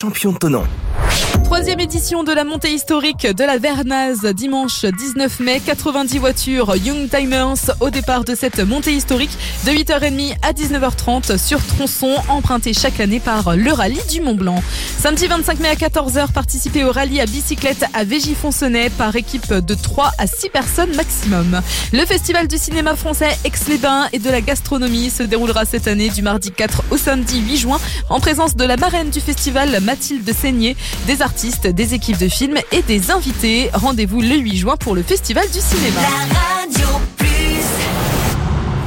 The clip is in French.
champion de Thonon. Troisième édition de la montée historique de la Vernaz, dimanche 19 mai, 90 voitures Youngtimers au départ de cette montée historique de 8h30 à 19h30 sur tronçon emprunté chaque année par le rallye du Mont-Blanc. Samedi 25 mai à 14h, participez au rallye à bicyclette à Veigy-Foncenay par équipe de 3 à 6 personnes maximum. Le festival du cinéma français Aix-les-Bains et de la gastronomie se déroulera cette année du mardi 4 au samedi 8 juin en présence de la marraine du festival Mathilde Seigné, des artistes, des équipes de films et des invités. Rendez-vous le 8 juin pour le festival du cinéma.